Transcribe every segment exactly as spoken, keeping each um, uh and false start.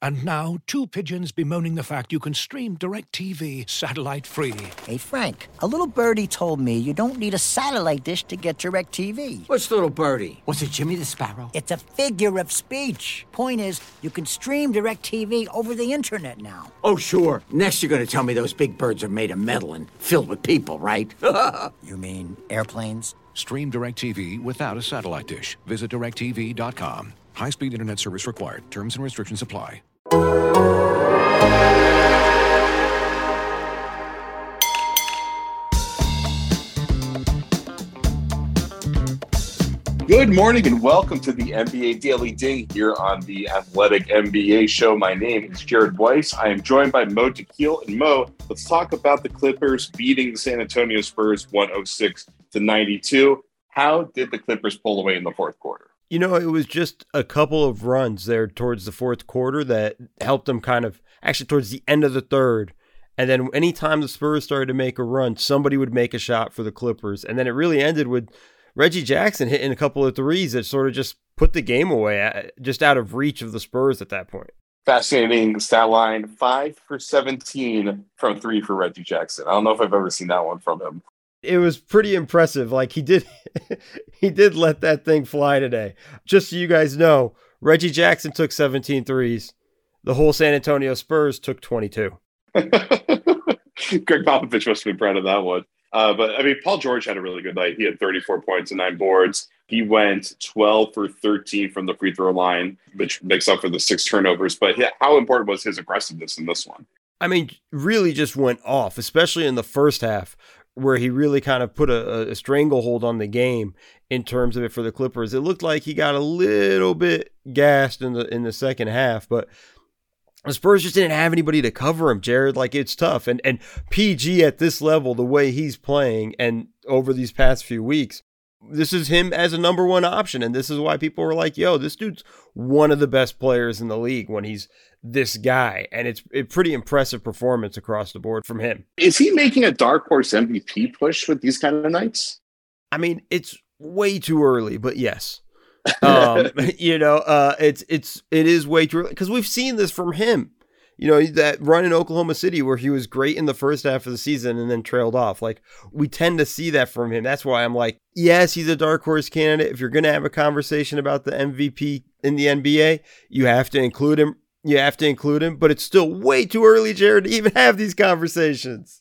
And now, two pigeons bemoaning the fact you can stream DirecTV satellite-free. Hey, Frank, a little birdie told me you don't need a satellite dish to get DirecTV. What's little birdie? Was it Jimmy the Sparrow? It's a figure of speech. Point is, you can stream DirecTV over the internet now. Oh, sure. Next you're going to tell me those big birds are made of metal and filled with people, right? You mean airplanes? Stream DirecTV without a satellite dish. Visit direct T V dot com. High-speed internet service required. Terms and restrictions apply. Good morning and welcome to the N B A Daily Ding here on the Athletic N B A Show. My name is Jared Weiss. I am joined by Mo Dakhil. And Mo, let's talk about the Clippers beating the San Antonio Spurs one oh six to ninety-two. How did the Clippers pull away in the fourth quarter? You know, it was just a couple of runs there towards the fourth quarter that helped them kind of, actually towards the end of the third. And then anytime the Spurs started to make a run, somebody would make a shot for the Clippers. And then it really ended with Reggie Jackson hitting a couple of threes that sort of just put the game away, just out of reach of the Spurs at that point. Fascinating stat line, five for seventeen from three for Reggie Jackson. I don't know if I've ever seen that one from him. It was pretty impressive. Like he did, he did let that thing fly today. Just so you guys know, Reggie Jackson took seventeen threes. The whole San Antonio Spurs took twenty-two. Greg Popovich must have been proud of that one. Uh, but I mean, Paul George had a really good night. He had thirty-four points and nine boards. He went twelve for thirteen from the free throw line, which makes up for the six turnovers. But how important was his aggressiveness in this one? I mean, really just went off, especially in the first half, where he really kind of put a, a stranglehold on the game in terms of it for the Clippers. It looked like he got a little bit gassed in the in the second half, but the Spurs just didn't have anybody to cover him, Jared. Like, it's tough. And and P G at this level, the way he's playing and over these past few weeks, this is him as a number one option. And this is why people were like, yo, this dude's one of the best players in the league when he's this guy. And it's a pretty impressive performance across the board from him. Is he making a dark horse M V P push with these kind of nights? I mean, it's way too early, but yes. um, you know, uh, it's, it's, it is way too early because we've seen this from him, you know, that run in Oklahoma City where he was great in the first half of the season and then trailed off. Like, we tend to see that from him. That's why I'm like, yes, he's a dark horse candidate. If you're going to have a conversation about the M V P in the N B A, you have to include him. You have to include him, but it's still way too early, Jared, to even have these conversations.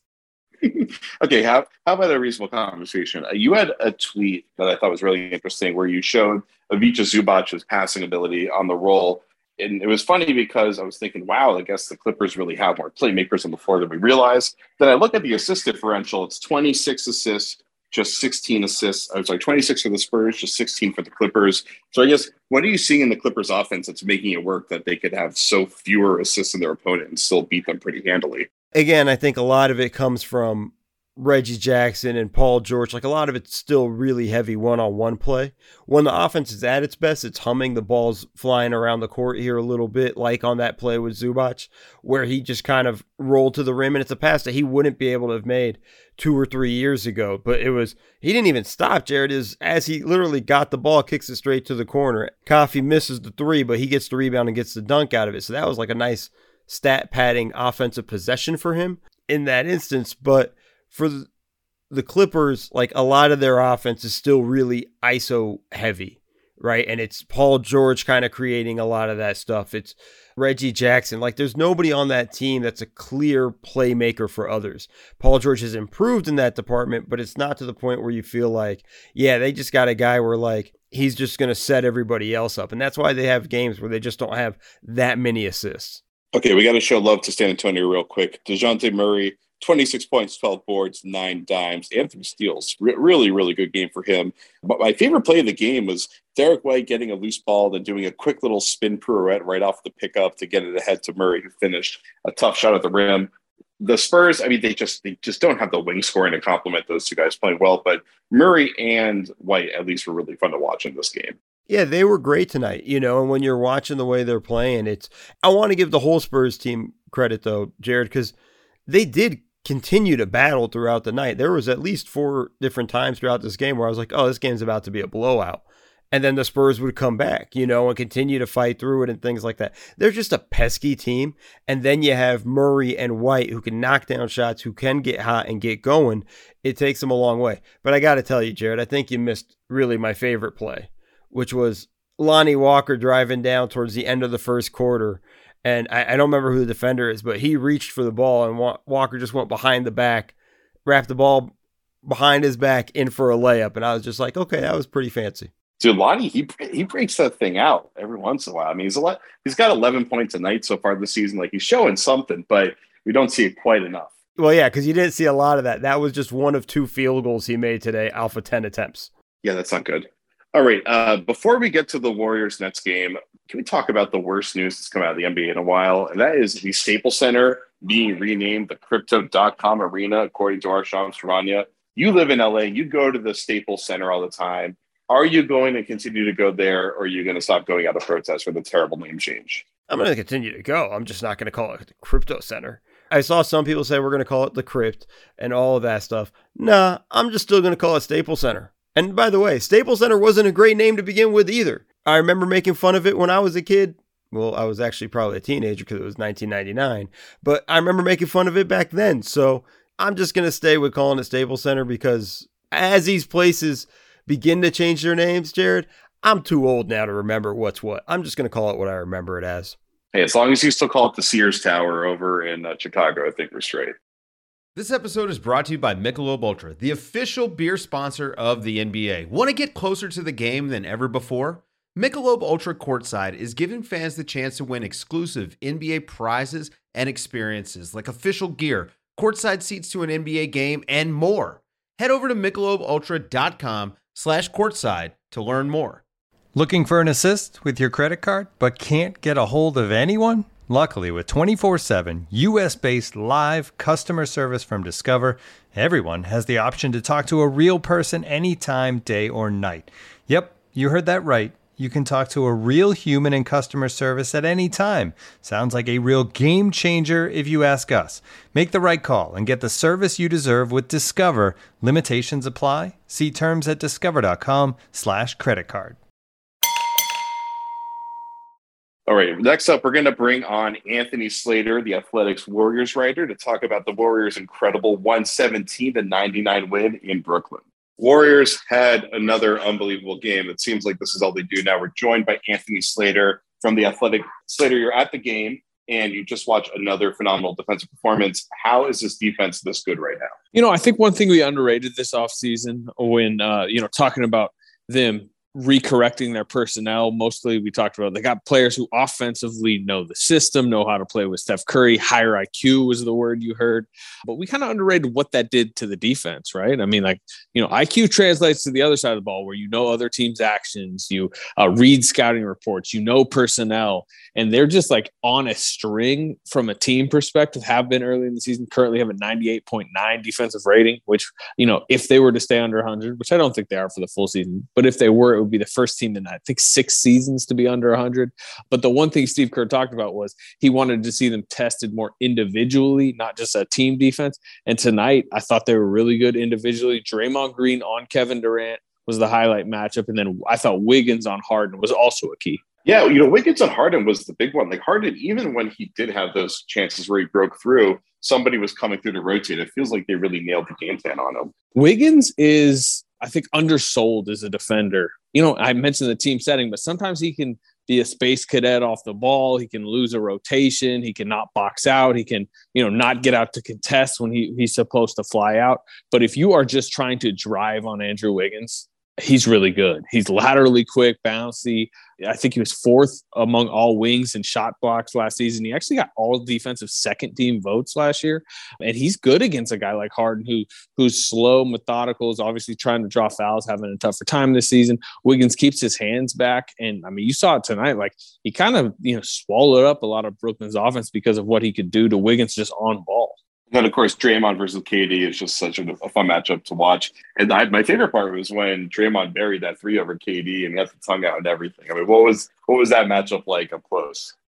Okay, how, how about a reasonable conversation? Uh, you had a tweet that I thought was really interesting where you showed Ivica Zubac's passing ability on the roll. And it was funny because I was thinking, wow, I guess the Clippers really have more playmakers on the floor than we realized. Then I look at the assist differential. It's twenty-six assists, just sixteen assists. I'm sorry, twenty-six for the Spurs, just sixteen for the Clippers. So I guess, what are you seeing in the Clippers offense that's making it work that they could have so fewer assists than their opponent and still beat them pretty handily? Again, I think a lot of it comes from Reggie Jackson and Paul George. Like, a lot of it's still really heavy one-on-one play. When the offense is at its best, it's humming. The ball's flying around the court here a little bit, like on that play with Zubac, where he just kind of rolled to the rim. And it's a pass that he wouldn't be able to have made two or three years ago. But it was, he didn't even stop, Jared, is as he literally got the ball, kicks it straight to the corner. Coffee misses the three, but he gets the rebound and gets the dunk out of it. So that was like a nice stat padding offensive possession for him in that instance. But for the Clippers, like, a lot of their offense is still really I S O heavy, right? And it's Paul George kind of creating a lot of that stuff. It's Reggie Jackson. Like, there's nobody on that team that's a clear playmaker for others. Paul George has improved in that department, but it's not to the point where you feel like, yeah, they just got a guy where, like, he's just going to set everybody else up. And that's why they have games where they just don't have that many assists. Okay, we got to show love to San Antonio real quick. DeJounte Murray, twenty-six points, twelve boards, nine dimes, and three steals. Re- really, really good game for him. But my favorite play of the game was Derek White getting a loose ball, then doing a quick little spin pirouette right off the pickup to get it ahead to Murray, who finished a tough shot at the rim. The Spurs, I mean, they just they just don't have the wing scoring to complement those two guys playing well. But Murray and White, at least, were really fun to watch in this game. Yeah, they were great tonight, you know, and when you're watching the way they're playing, it's, I want to give the whole Spurs team credit though, Jared, because they did continue to battle throughout the night. There was at least four different times throughout this game where I was like, oh, this game's about to be a blowout. and then the Spurs would come back, you know, and continue to fight through it and things like that. They're just a pesky team. And then you have Murray and White who can knock down shots, who can get hot and get going. It takes them a long way. But I got to tell you, Jared, I think you missed really my favorite play, which was Lonnie Walker driving down towards the end of the first quarter. And I, I don't remember who the defender is, but he reached for the ball and Wa- Walker just went behind the back, wrapped the ball behind his back in for a layup. And I was just like, okay, that was pretty fancy. Dude, Lonnie, he he breaks that thing out every once in a while. I mean, he's a lot. He's got eleven points a night so far this season. Like, he's showing something, but we don't see it quite enough. Well, yeah, because you didn't see a lot of that. That was just one of two field goals he made today, alpha ten attempts. Yeah, that's not good. All right, uh, before we get to the Warriors-Nets game, can we talk about the worst news that's come out of the N B A in a while? And that is the Staples Center being renamed the Crypto dot com Arena, according to Arsham Stravania. You live in L A. You go to the Staples Center all the time. Are you going to continue to go there, or are you going to stop going out of protest for the terrible name change? I'm going to continue to go. I'm just not going to call it the Crypto Center. I saw some people say we're going to call it the Crypt and all of that stuff. Nah, I'm just still going to call it Staples Center. And by the way, Staples Center wasn't a great name to begin with either. I remember making fun of it when I was a kid. Well, I was actually probably a teenager because it was nineteen ninety-nine. But I remember making fun of it back then. So I'm just going to stay with calling it Staples Center because as these places begin to change their names, Jared, I'm too old now to remember what's what. I'm just going to call it what I remember it as. Hey, as long as you still call it the Sears Tower over in uh, Chicago, I think we're straight. This episode is brought to you by Michelob Ultra, the official beer sponsor of the N B A. Want to get closer to the game than ever before? Michelob Ultra Courtside is giving fans the chance to win exclusive N B A prizes and experiences like official gear, courtside seats to an N B A game, and more. Head over to Michelob Ultra dot com slash courtside to learn more. Looking for an assist with your credit card but can't get a hold of anyone? Luckily, with twenty-four seven U S-based live customer service from Discover, everyone has the option to talk to a real person anytime, day or night. Yep, you heard that right. You can talk to a real human in customer service at any time. Sounds like a real game changer if you ask us. Make the right call and get the service you deserve with Discover. Limitations apply. See terms at discover.com slash credit card. All right, next up, we're going to bring on Anthony Slater, the Athletics Warriors writer, to talk about the Warriors' incredible one seventeen to ninety-nine win in Brooklyn. Warriors had another unbelievable game. It seems like this is all they do now. We're joined by Anthony Slater from the Athletic. Slater, you're at the game, and you just watched another phenomenal defensive performance. How is this defense this good right now? You know, I think one thing we underrated this offseason when, uh, you know, talking about them recorrecting their personnel. Mostly we talked about they got players who offensively know the system, know how to play with Steph Curry. Higher I Q was the word you heard. But we kind of underrated what that did to the defense, right? I mean, like, you know, I Q translates to the other side of the ball where you know other teams' actions, you uh, read scouting reports, you know personnel, and they're just like on a string from a team perspective, have been early in the season, currently have a ninety-eight point nine defensive rating, which, you know, if they were to stay under one hundred, which I don't think they are for the full season, but if they were, it would be the first team in, I think, six seasons to be under one hundred. But the one thing Steve Kerr talked about was he wanted to see them tested more individually, not just a team defense. And tonight, I thought they were really good individually. Draymond Green on Kevin Durant was the highlight matchup. And then I thought Wiggins on Harden was also a key. Yeah, you know, Wiggins on Harden was the big one. Like Harden, even when he did have those chances where he broke through, somebody was coming through to rotate. It feels like they really nailed the game plan on him. Wiggins is, I think, undersold as a defender. You know, I mentioned the team setting, but sometimes he can be a space cadet off the ball. He can lose a rotation. He can not box out. He can, you know, not get out to contest when he, he's supposed to fly out. But if you are just trying to drive on Andrew Wiggins, he's really good. He's laterally quick, bouncy. I think he was fourth among all wings and shot blocks last season. He actually got all defensive second team votes last year. And he's good against a guy like Harden, who who's slow, methodical, is obviously trying to draw fouls, having a tougher time this season. Wiggins keeps his hands back. And I mean, you saw it tonight. Like he kind of, you know, swallowed up a lot of Brooklyn's offense because of what he could do to Wiggins just on ball. And then, of course, Draymond versus K D is just such a, a fun matchup to watch. And I, my favorite part was when Draymond buried that three over K D and he had the tongue out and everything. I mean, what was what was that matchup like up close?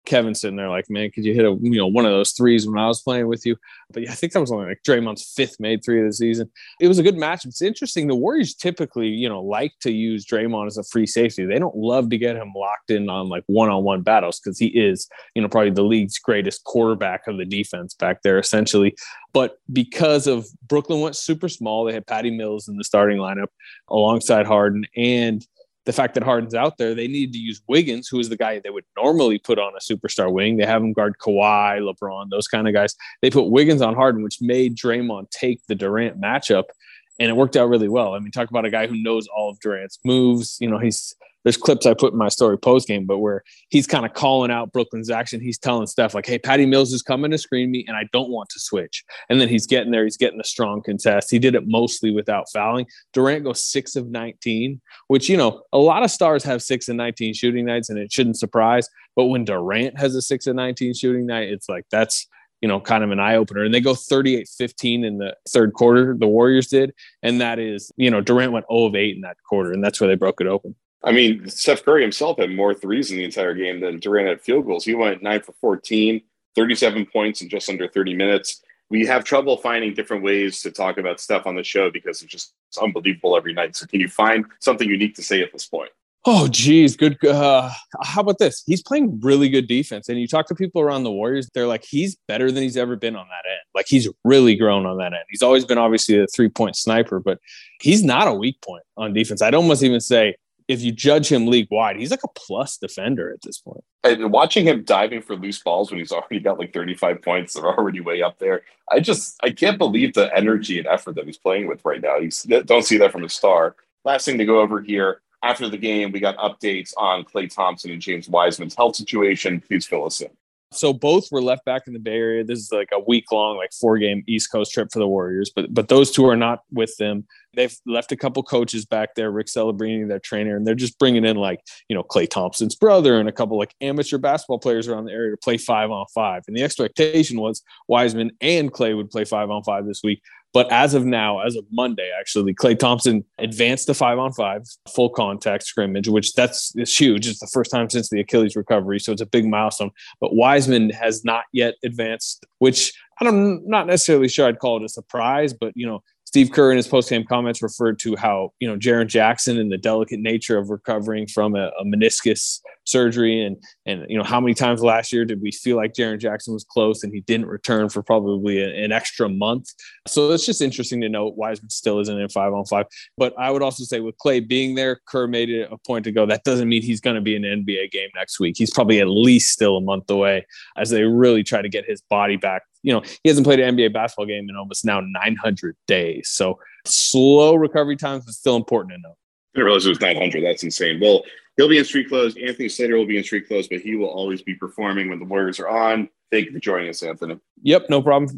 Kevin's sitting there like, man, could you hit a you know one of those threes when I was playing with you? But yeah, I think that was only like Draymond's fifth made three of the season. It was a good match. It's interesting. The Warriors typically, you know, like to use Draymond as a free safety. They don't love to get him locked in on like one-on-one battles because he is, you know, probably the league's greatest quarterback of the defense back there, essentially. But because of Brooklyn went super small, they had Patty Mills in the starting lineup alongside Harden, and the fact that Harden's out there, they needed to use Wiggins, who is the guy they would normally put on a superstar wing. They have him guard Kawhi, LeBron, those kind of guys. They put Wiggins on Harden, which made Draymond take the Durant matchup, and it worked out really well. I mean, talk about a guy who knows all of Durant's moves. You know, he's there's clips I put in my story post game, but where he's kind of calling out Brooklyn's action. He's telling Steph like, hey, Patty Mills is coming to screen me and I don't want to switch. And then he's getting there. He's getting a strong contest. He did it mostly without fouling. Durant goes six of nineteen, which, you know, a lot of stars have six of nineteen shooting nights and it shouldn't surprise. But when Durant has a six of nineteen shooting night, it's like, that's, you know, kind of an eye opener. And they go thirty-eight fifteen in the third quarter. The Warriors did. And that is, you know, Durant went zero of eight in that quarter. And that's where they broke it open. I mean, Steph Curry himself had more threes in the entire game than Durant had field goals. He went nine for fourteen, thirty-seven points in just under thirty minutes. We have trouble finding different ways to talk about Steph on the show because it's just it's unbelievable every night. So can you find something unique to say at this point? Oh, geez. Good. Uh, how about this? He's playing really good defense. And you talk to people around the Warriors, they're like, he's better than he's ever been on that end. Like, he's really grown on that end. He's always been obviously a three-point sniper, but he's not a weak point on defense. I'd almost even say, if you judge him league wide, he's like a plus defender at this point. And watching him diving for loose balls when he's already got like thirty-five points, they're already way up there. I just, I can't believe the energy and effort that he's playing with right now. You don't see that from a star. Last thing to go over here. After the game, we got updates on Klay Thompson and James Wiseman's health situation. Please fill us in. So both were left back in the Bay Area. This is like a week-long, like four-game East Coast trip for the Warriors, but but those two are not with them. They've left a couple coaches back there, Rick Celebrini, their trainer, and they're just bringing in like, you know, Klay Thompson's brother and a couple like amateur basketball players around the area to play five on five. And the expectation was Wiseman and Klay would play five on five this week. But as of now, as of Monday, actually, Klay Thompson advanced to five on five, full contact scrimmage, which that's it's huge. It's the first time since the Achilles recovery, so it's a big milestone. But Wiseman has not yet advanced, which I don't, not necessarily sure I'd call it a surprise, but you know, Steve Kerr in his post-game comments referred to how, you know, Jaren Jackson and the delicate nature of recovering from a, a meniscus surgery. And, and, you know, how many times last year did we feel like Jaren Jackson was close and he didn't return for probably a, an extra month? So it's just interesting to note Wiseman still isn't in five on five. But I would also say with Klay being there, Kerr made it a point to go, that doesn't mean he's going to be in an N B A game next week. He's probably at least still a month away as they really try to get his body back. You know, he hasn't played an N B A basketball game in almost now nine hundred days. So slow recovery times, but still important to know. I didn't realize it was nine hundred. That's insane. Well, he'll be in street clothes. Anthony Slater will be in street clothes, but he will always be performing when the Warriors are on. Thank you for joining us, Anthony. Yep, no problem.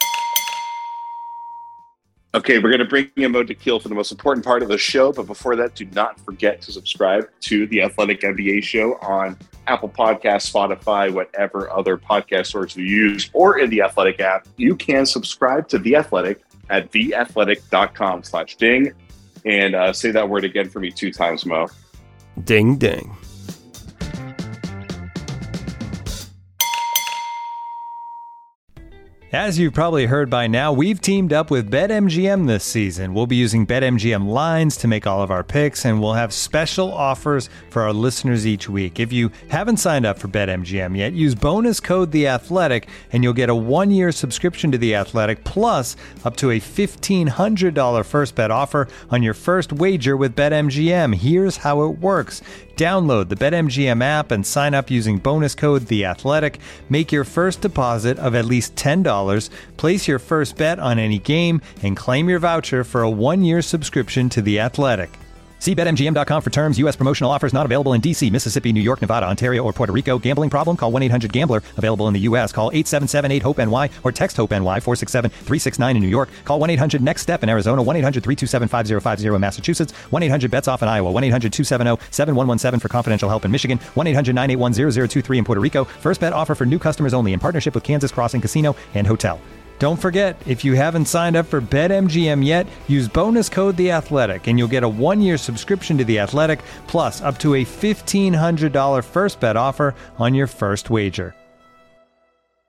Okay, we're going to bring in Mo Dakhil for the most important part of the show. But before that, do not forget to subscribe to the Athletic N B A Show on Apple Podcasts, Spotify, whatever other podcast source you use, or in the Athletic app. You can subscribe to The Athletic at theathletic.com slash ding. And uh, say that word again for me two times, Mo. Ding, ding. As you've probably heard by now, we've teamed up with BetMGM this season. We'll be using BetMGM lines to make all of our picks, and we'll have special offers for our listeners each week. If you haven't signed up for BetMGM yet, use bonus code The Athletic, and you'll get a one-year subscription to The Athletic, plus up to a fifteen hundred dollars first bet offer on your first wager with BetMGM. Here's how it works. Download the BetMGM app and sign up using bonus code The Athletic. Make your first deposit of at least ten dollars, place your first bet on any game, and claim your voucher for a one-year subscription to The Athletic. See Bet M G M dot com for terms. U S promotional offers not available in D C, Mississippi, New York, Nevada, Ontario, or Puerto Rico. Gambling problem? Call one eight hundred gambler. Available in the U S. Call eight seven seven eight hope N Y or text HOPE-NY four six seven three six nine in New York. Call one eight hundred next step in Arizona. one eight hundred three two seven five zero five zero in Massachusetts. one eight hundred bets off in Iowa. one eight hundred two seven zero seven one one seven for confidential help in Michigan. one eight hundred nine eight one zero zero two three in Puerto Rico. First bet offer for new customers only in partnership with Kansas Crossing Casino and Hotel. Don't forget, if you haven't signed up for BetMGM yet, use bonus code The Athletic, and you'll get a one-year subscription to The Athletic, plus up to a fifteen hundred dollars first bet offer on your first wager.